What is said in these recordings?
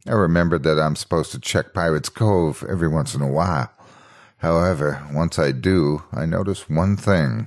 I remembered that I'm supposed to check Pirate's Cove every once in a while. However, once I do, I notice one thing.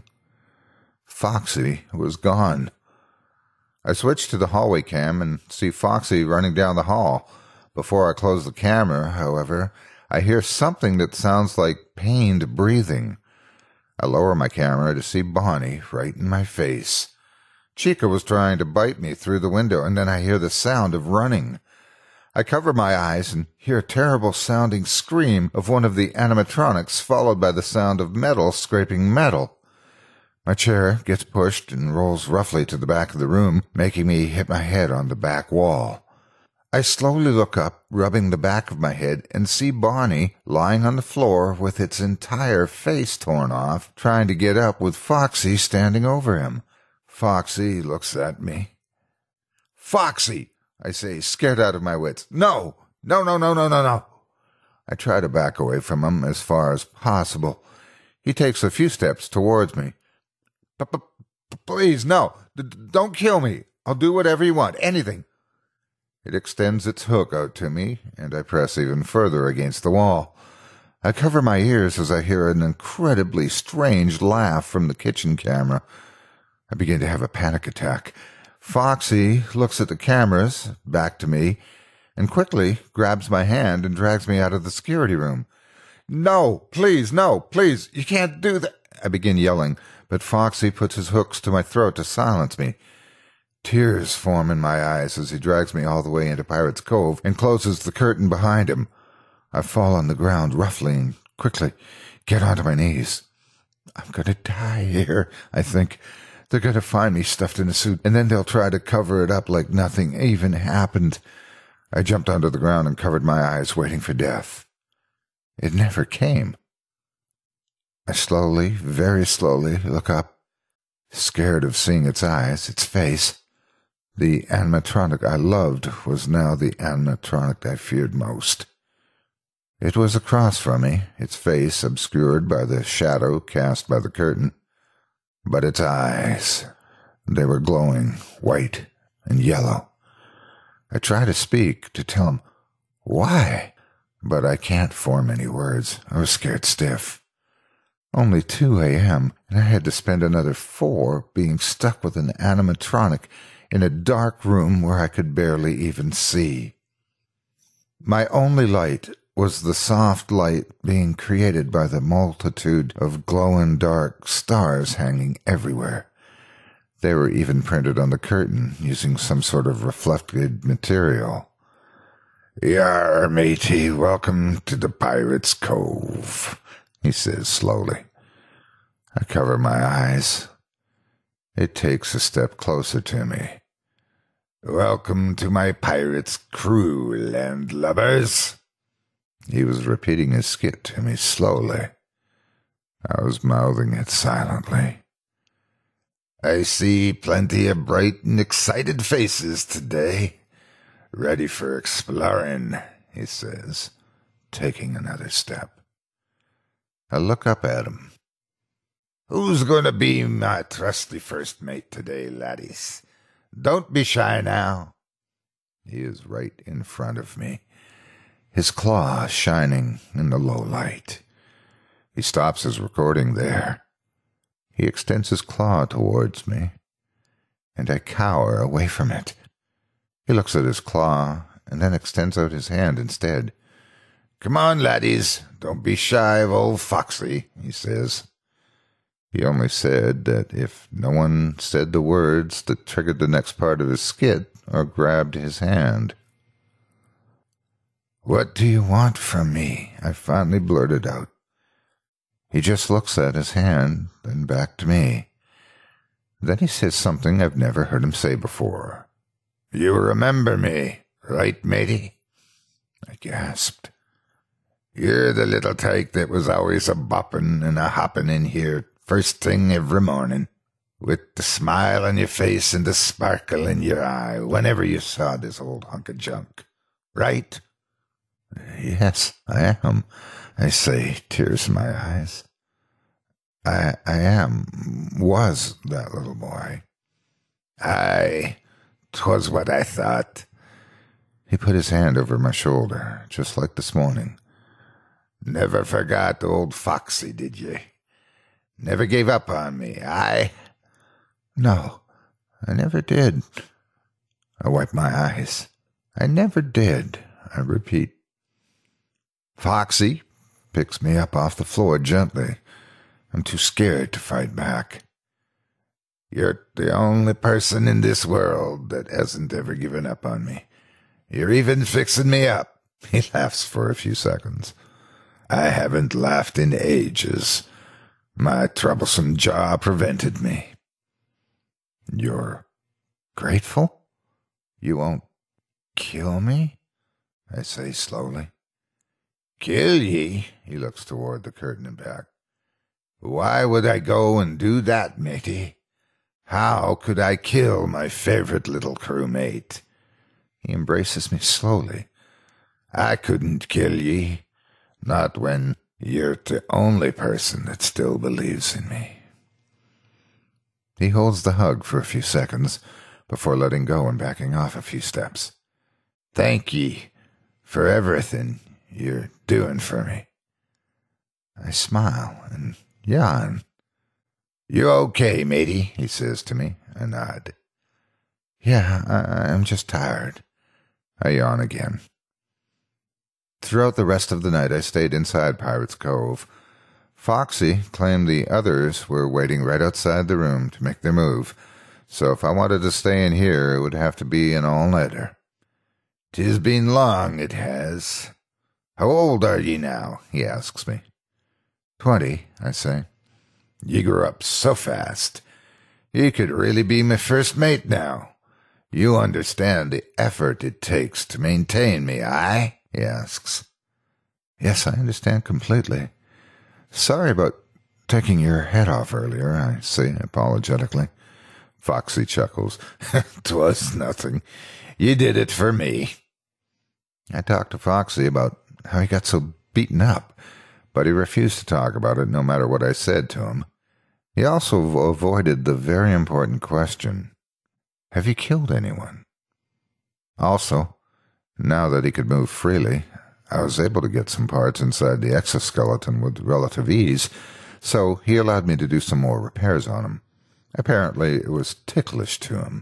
Foxy was gone. I switch to the hallway cam and see Foxy running down the hall. Before I close the camera, however, I hear something that sounds like pained breathing. I lower my camera to see Bonnie right in my face. Chica was trying to bite me through the window, and then I hear the sound of running. I cover my eyes and hear a terrible-sounding scream of one of the animatronics, followed by the sound of metal scraping metal. My chair gets pushed and rolls roughly to the back of the room, making me hit my head on the back wall. I slowly look up, rubbing the back of my head, and see Bonnie lying on the floor with its entire face torn off, trying to get up with Foxy standing over him. Foxy looks at me. "Foxy!" I say, scared out of my wits. No! No, no, no, no, no, no!" I try to back away from him as far as possible. He takes a few steps towards me. "Please, no! Don't kill me! I'll do whatever you want, anything!" It extends its hook out to me, and I press even further against the wall. I cover my ears as I hear an incredibly strange laugh from the kitchen camera. I begin to have a panic attack. Foxy looks at the cameras, back to me, and quickly grabs my hand and drags me out of the security room. "No, please, no, please, you can't do that!" I begin yelling, but Foxy puts his hooks to my throat to silence me. Tears form in my eyes as he drags me all the way into Pirate's Cove and closes the curtain behind him. I fall on the ground roughly and quickly get onto my knees. I'm going to die here, I think. They're going to find me stuffed in a suit, and then they'll try to cover it up like nothing even happened. I jumped onto the ground and covered my eyes, waiting for death. It never came. I slowly, very slowly, look up, scared of seeing its eyes, its face. The animatronic I loved was now the animatronic I feared most. It was across from me, its face obscured by the shadow cast by the curtain. But its eyes, they were glowing white and yellow. I try to speak, to tell him why, but I can't form any words. I was scared stiff. Only 2 a.m., and I had to spend another 4 being stuck with an animatronic in a dark room where I could barely even see. My only light was the soft light being created by the multitude of glow-in-dark stars hanging everywhere. They were even printed on the curtain using some sort of reflected material. "Yar, matey, welcome to the Pirate's Cove," he says slowly. I cover my eyes. It takes a step closer to me. "Welcome to my pirate's crew, landlubbers." He was repeating his skit to me slowly. I was mouthing it silently. "I see plenty of bright and excited faces today. Ready for exploring," he says, taking another step. I look up at him. "Who's going to be my trusty first mate today, laddies? Don't be shy now." He is right in front of me, his claw shining in the low light. He stops his recording there. He extends his claw towards me, and I cower away from it. He looks at his claw and then extends out his hand instead. "Come on, laddies, don't be shy of old Foxy," he says. He only said that if no one said the words that triggered the next part of his skit or grabbed his hand. "What do you want from me?" I finally blurted out. He just looks at his hand, then back to me. Then he says something I've never heard him say before. "You remember me, right, matey?" I gasped. "You're the little tyke that was always a-bopping and a-hopping in here first thing every morning, with the smile on your face and the sparkle in your eye whenever you saw this old hunk of junk, right?" "Yes, I am," I say, tears in my eyes. I was that little boy." "Aye, 'twas what I thought. He put his hand over my shoulder, just like this morning. "Never forgot old Foxy, did you? Never gave up on me, "No, I never did." I wipe my eyes. "I never did," I repeat. Foxy picks me up off the floor gently. I'm too scared to fight back. "You're the only person in this world that hasn't ever given up on me. You're even fixing me up." He laughs for a few seconds. "I haven't laughed in ages. My troublesome jaw prevented me." "You're grateful? You won't kill me?" I say slowly. "Kill ye?" He looks toward the curtain and back. "Why would I go and do that, matey? How could I kill my favorite little crewmate?" He embraces me slowly. "I couldn't kill ye, not when you're the only person that still believes in me." He holds the hug for a few seconds before letting go and backing off a few steps. "Thank ye for everything you're doing for me." I smile and yawn. "You okay, matey?" he says to me. I nod. "Yeah, I'm just tired." I yawn again. Throughout the rest of the night I stayed inside Pirate's Cove. Foxy claimed the others were waiting right outside the room to make their move, so if I wanted to stay in here it would have to be an all-nighter. "'Tis been long, it has. How old are ye now?" he asks me. 20, I say. "You grew up so fast. You could really be my first mate now. You understand the effort it takes to maintain me, aye?" he asks. "Yes, I understand completely. Sorry about taking your head off earlier," I say apologetically. Foxy chuckles. "'Twas nothing. You did it for me." I talked to Foxy about how he got so beaten up, but he refused to talk about it no matter what I said to him. He also avoided the very important question, "Have you killed anyone?" Also, now that he could move freely, I was able to get some parts inside the exoskeleton with relative ease, so he allowed me to do some more repairs on him. Apparently, it was ticklish to him.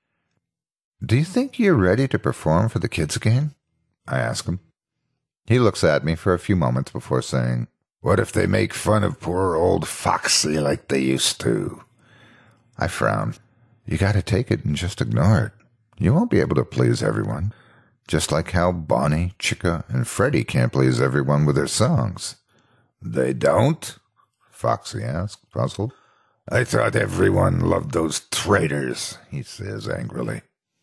"Do you think you're ready to perform for the kids again?" I ask him. He looks at me for a few moments before saying, "What if they make fun of poor old Foxy like they used to?" I frown. "You gotta take it and just ignore it. You won't be able to please everyone, just like how Bonnie, Chica, and Freddie can't please everyone with their songs." "They don't?" Foxy asks, puzzled. "I thought everyone loved those traitors," he says angrily.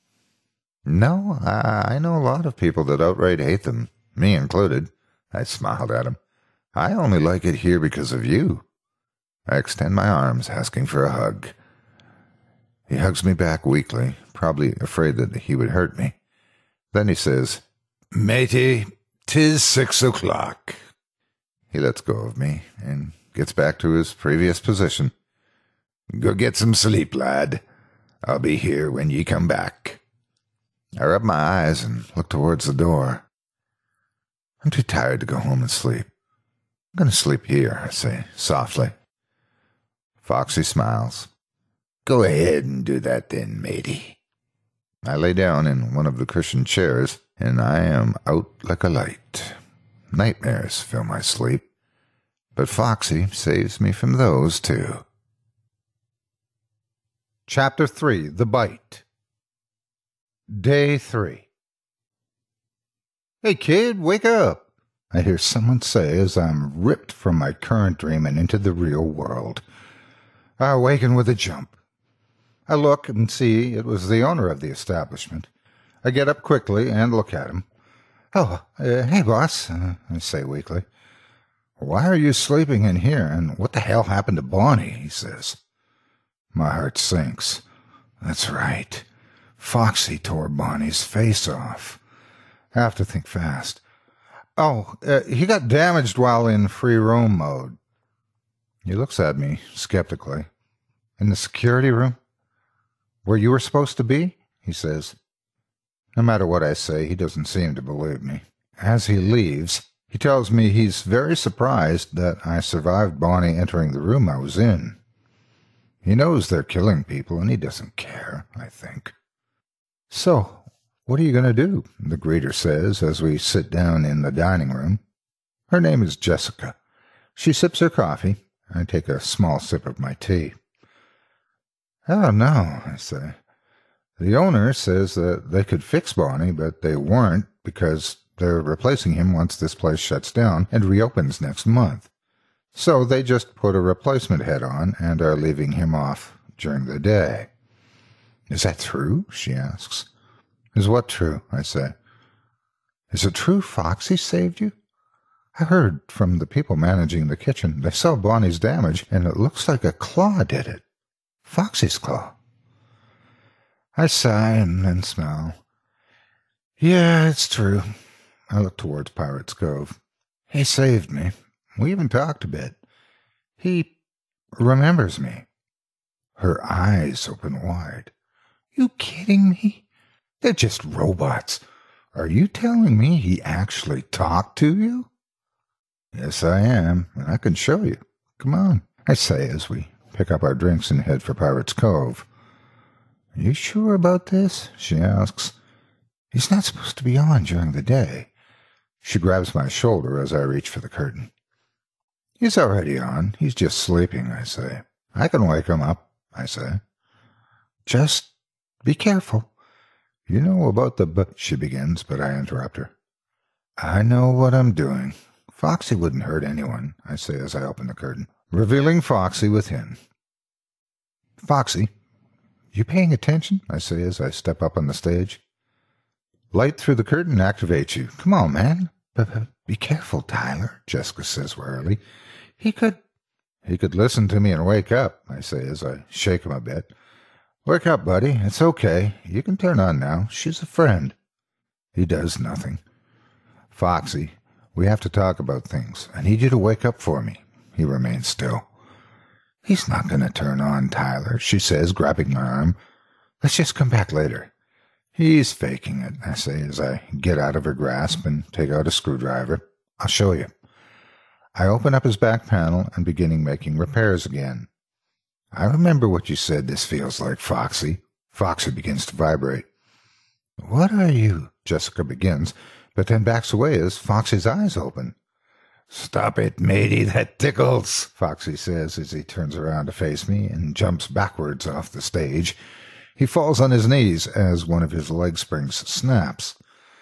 "No, I know a lot of people that outright hate them, me included." I smiled at him. "I only like it here because of you." I extend my arms, asking for a hug. He hugs me back weakly, probably afraid that he would hurt me. Then he says, "Matey, 'tis 6 o'clock." He lets go of me and gets back to his previous position. "Go get some sleep, lad. I'll be here when ye come back." I rub my eyes and look towards the door. I'm too tired to go home and sleep. "I'm going to sleep here," I say, softly. Foxy smiles. "Go ahead and do that then, matey." I lay down in one of the cushioned chairs, and I am out like a light. Nightmares fill my sleep, but Foxy saves me from those, too. Chapter 3, The Bite. Day 3. "Hey, kid, wake up," I hear someone say as I'm ripped from my current dream and into the real world. I awaken with a jump. I look and see it was the owner of the establishment. I get up quickly and look at him. Hey, boss," I say weakly. "Why are you sleeping in here, and what the hell happened to Bonnie?" he says. My heart sinks. That's right. Foxy tore Bonnie's face off. I have to think fast. He got damaged while in free roam mode." He looks at me skeptically. "In the security room? Where you were supposed to be?" he says. No matter what I say, he doesn't seem to believe me. As he leaves, he tells me he's very surprised that I survived Bonnie entering the room I was in. He knows they're killing people, and he doesn't care, I think. "So, what are you going to do?" the greeter says as we sit down in the dining room. Her name is Jessica. She sips her coffee. I take a small sip of my tea. "Oh, no," I say. "The owner says that they could fix Bonnie, but they weren't because they're replacing him once this place shuts down and reopens next month. So they just put a replacement head on and are leaving him off during the day." "Is that true?" she asks. "Is what true?" I say. "Is it true Foxy saved you? I heard from the people managing the kitchen. They saw Bonnie's damage, and it looks like a claw did it. Foxy's claw." I sigh and then smile. "Yeah, it's true." I look towards Pirate's Cove. "He saved me. We even talked a bit. He remembers me." Her eyes open wide. "You kidding me? They're just robots. Are you telling me he actually talked to you?" "Yes, I am, and I can show you. Come on," I say as we pick up our drinks and head for Pirate's Cove. "Are you sure about this?" she asks. "He's not supposed to be on during the day." She grabs my shoulder as I reach for the curtain. "He's already on. He's just sleeping," I say. "I can wake him up," I say. "Just be careful. You know about the she begins, but I interrupt her. "I know what I'm doing. Foxy wouldn't hurt anyone," I say as I open the curtain, revealing Foxy within. "Foxy, you paying attention?" I say as I step up on the stage. "Light through the curtain activates you. Come on, man." Be careful, Tyler," Jessica says warily. He could listen to me and wake up," I say as I shake him a bit. "Wake up, buddy. It's okay. You can turn on now. She's a friend." He does nothing. "Foxy, we have to talk about things. I need you to wake up for me." He remains still. "He's not going to turn on, Tyler," she says, grabbing my arm. "Let's just come back later." "He's faking it," I say as I get out of her grasp and take out a screwdriver. "I'll show you." I open up his back panel and beginning making repairs again. "I remember what you said this feels like, Foxy." Foxy begins to vibrate. "What are you?" Jessica begins, but then backs away as Foxy's eyes open. "Stop it, matey, that tickles," Foxy says as he turns around to face me and jumps backwards off the stage. He falls on his knees as one of his leg springs snaps.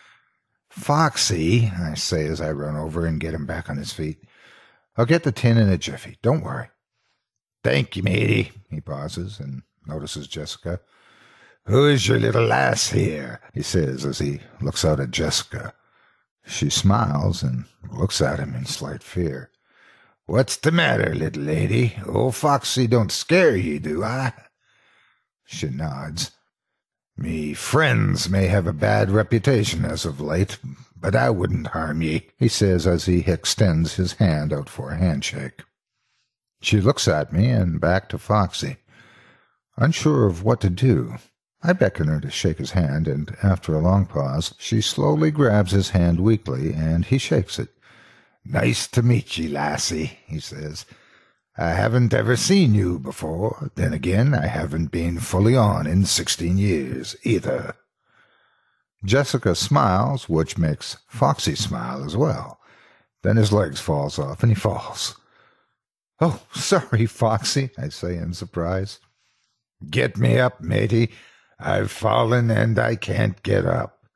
"Foxy," I say as I run over and get him back on his feet. "I'll get the tin in a jiffy. Don't worry." "Thank you, matey." He pauses and notices Jessica. "Who's your little lass here?" he says as he looks out at Jessica. She smiles and looks at him in slight fear. "What's the matter, little lady? Old Foxy don't scare ye, do I?" She nods. "Me friends may have a bad reputation as of late, but I wouldn't harm ye," he says as he extends his hand out for a handshake. She looks at me and back to Foxy. Unsure of what to do, I beckon her to shake his hand, and after a long pause, she slowly grabs his hand weakly, and he shakes it. "Nice to meet ye, lassie," he says. "I haven't ever seen you before. Then again, I haven't been fully on in 16 years, either." Jessica smiles, which makes Foxy smile as well. Then his legs falls off, and he falls. "Oh, sorry, Foxy," I say in surprise. "Get me up, matey. I've fallen, and I can't get up."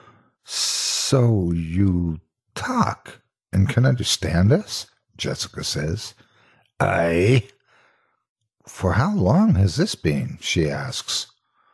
"So you talk and can understand us?" Jessica says. "Aye." "For how long has this been?" she asks.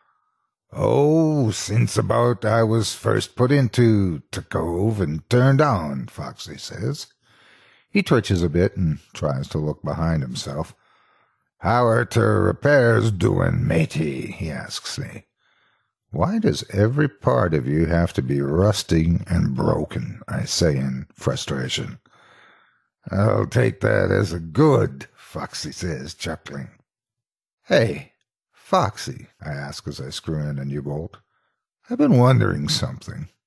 "Oh, since about I was first put into t' cove and turned on," Foxy says. He twitches a bit and tries to look behind himself. "How are t' repairs doin', matey?" he asks me. "Why does every part of you have to be rusting and broken?" I say in frustration. "I'll take that as a good," Foxy says, chuckling. "Hey, Foxy," I ask as I screw in a new bolt, I've been wondering something.